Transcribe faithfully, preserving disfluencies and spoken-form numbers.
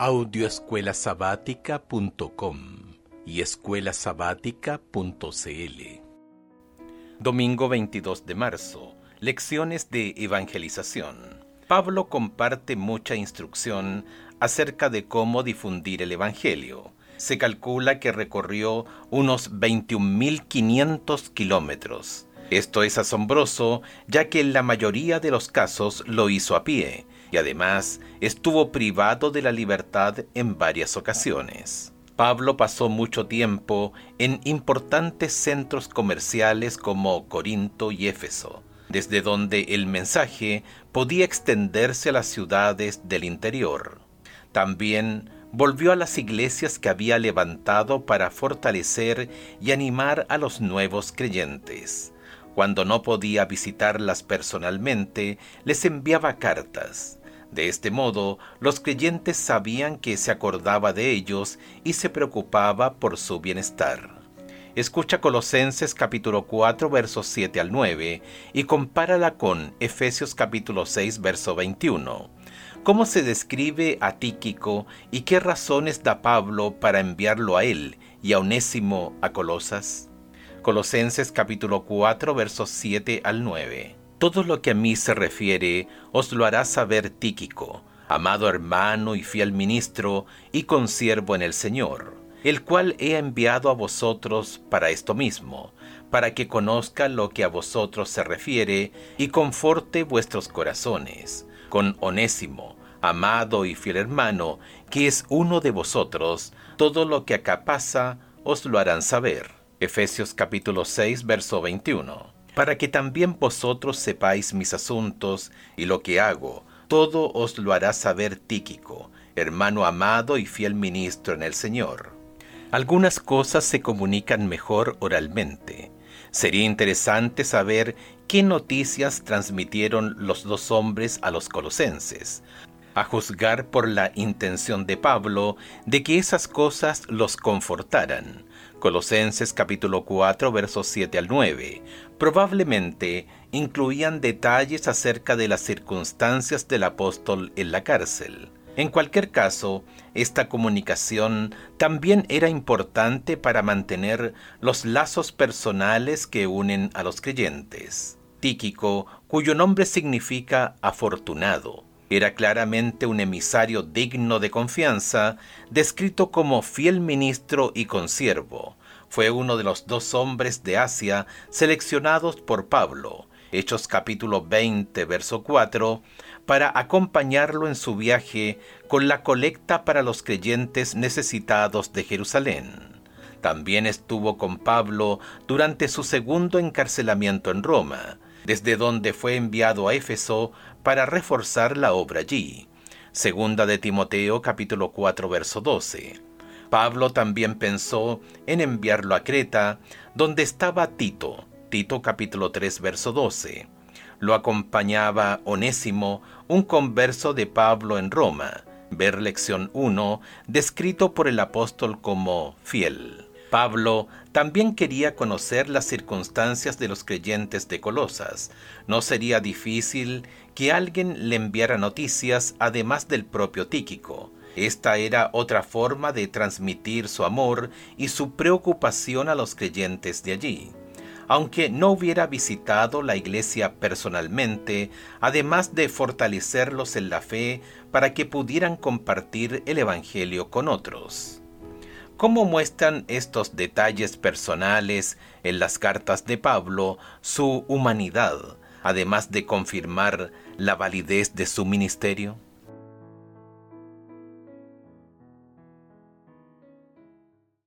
audio escuela sabática punto com y escuela sabática punto c l. Domingo veintidós de marzo. Lecciones de evangelización. Pablo comparte mucha instrucción acerca de cómo difundir el evangelio. Se calcula que recorrió unos veintiún mil quinientos kilómetros. Esto es asombroso, ya que en la mayoría de los casos lo hizo a pie, y además estuvo privado de la libertad en varias ocasiones. Pablo pasó mucho tiempo en importantes centros comerciales como Corinto y Éfeso, desde donde el mensaje podía extenderse a las ciudades del interior. También volvió a las iglesias que había levantado para fortalecer y animar a los nuevos creyentes. Cuando no podía visitarlas personalmente, les enviaba cartas. De este modo, los creyentes sabían que se acordaba de ellos y se preocupaba por su bienestar. Escucha Colosenses capítulo cuatro, versos siete al nueve, y compárala con Efesios capítulo seis, verso veintiuno. ¿Cómo se describe a Tíquico y qué razones da Pablo para enviarlo a él y a Onésimo a Colosas? Colosenses capítulo cuatro, versos siete al nueve. Todo lo que a mí se refiere os lo hará saber Tíquico, amado hermano y fiel ministro y consiervo en el Señor, el cual he enviado a vosotros para esto mismo, para que conozca lo que a vosotros se refiere y conforte vuestros corazones, con Onésimo, amado y fiel hermano, que es uno de vosotros. Todo lo que acá pasa os lo harán saber. Efesios capítulo seis, verso veintiuno. Para que también vosotros sepáis mis asuntos y lo que hago, todo os lo hará saber Tíquico, hermano amado y fiel ministro en el Señor. Algunas cosas se comunican mejor oralmente. Sería interesante saber qué noticias transmitieron los dos hombres a los colosenses, a juzgar por la intención de Pablo de que esas cosas los confortaran. Colosenses capítulo cuatro, versos siete al nueve, probablemente incluían detalles acerca de las circunstancias del apóstol en la cárcel. En cualquier caso, esta comunicación también era importante para mantener los lazos personales que unen a los creyentes. Tíquico, cuyo nombre significa afortunado, era claramente un emisario digno de confianza, descrito como fiel ministro y consiervo. Fue uno de los dos hombres de Asia seleccionados por Pablo, Hechos capítulo veinte, verso cuatro, para acompañarlo en su viaje con la colecta para los creyentes necesitados de Jerusalén. También estuvo con Pablo durante su segundo encarcelamiento en Roma, desde donde fue enviado a Éfeso para reforzar la obra allí. Segunda de Timoteo capítulo cuatro, verso doce. Pablo también pensó en enviarlo a Creta, donde estaba Tito. Tito capítulo tres, verso doce. Lo acompañaba Onésimo, un converso de Pablo en Roma. Ver lección uno, descrito por el apóstol como fiel. Pablo también quería conocer las circunstancias de los creyentes de Colosas. No sería difícil que alguien le enviara noticias además del propio Tíquico. Esta era otra forma de transmitir su amor y su preocupación a los creyentes de allí. Aunque no hubiera visitado la iglesia personalmente, además de fortalecerlos en la fe para que pudieran compartir el evangelio con otros. ¿Cómo muestran estos detalles personales en las cartas de Pablo su humanidad, además de confirmar la validez de su ministerio?